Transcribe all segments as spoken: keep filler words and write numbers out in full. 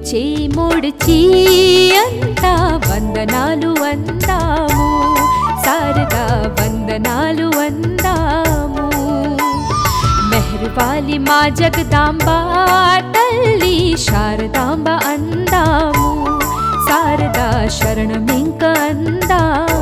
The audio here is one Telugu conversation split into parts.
చేమోడ్చి అంతా వందనాలు అందాము, శారదా వందనాలు అందాము. మెహర్వాలి మా జగదాంబ తల్లి శారదాంబ అందాము, శారదా శరణమింక అందాము.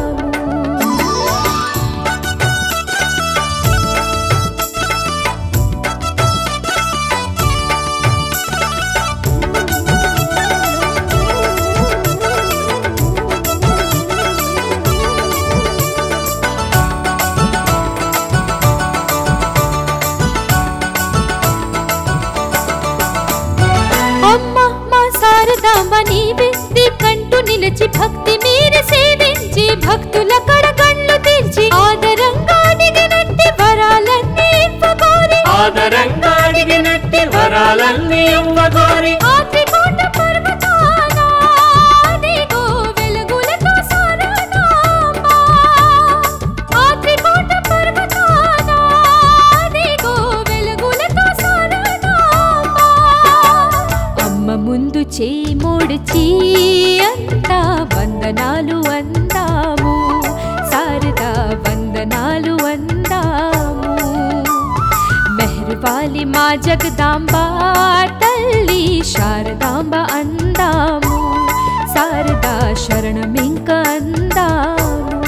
నీవే కంటూ నిలిచి భక్తి మీరు సేవించి భక్తుల కడగండ్లు తెరిచి ఆదరంగా అడిగినట్టి వరాలన్నీ ఇవ్వగోరి, ఆదరంగా అడిగినట్టి వరాలన్నీ ఇవ్వగోరి. ఆత్రికోట పర్వతాన అదిగో వెలుగులతో శారదాంబ, ఆత్రికోట పర్వతాన అదిగో వెలుగులతో శారదాంబ. అమ్మ ముందు చేమోడ్చి అంతా వందనాలు అందాము, శారదా వందనాలు అందాము. మెహర్వాలి మా జగదాంబ తల్లి శారదాంబ అందాము, శారదా శరణమింక అందాము.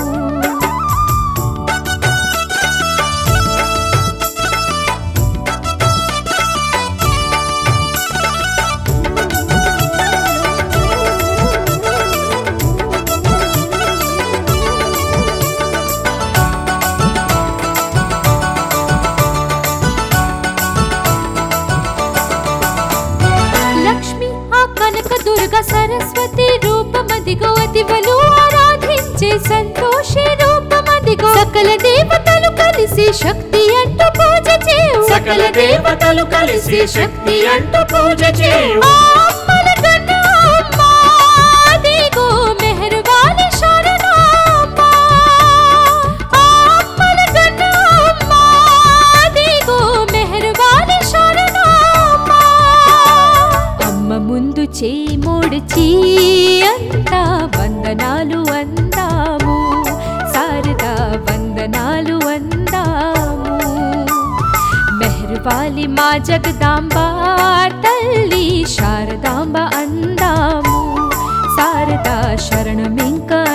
దుర్గా సరస్వతి రూపమదిగో అతివలు ఆరాధించే సంతోషి రూపమదిగో. సకల దేవతలు కలిసి శక్తి అంటూ పూజ చేయు, సకల దేవతలు కలిసి శక్తి అంటూ పూజ చేయు. అదిగో మెహర్వాలి శారదాంబ, అదిగో మెహర్వాలి శారదాంబ. అమ్మ ముందు చేమోడ్చి అంతా వందనాలు అందాము, శారదా వందనాలు అందాము. మెహర్వాలి మా జగదాంబ తల్లి శారదాంబ అందాము, శారదా శరణమింక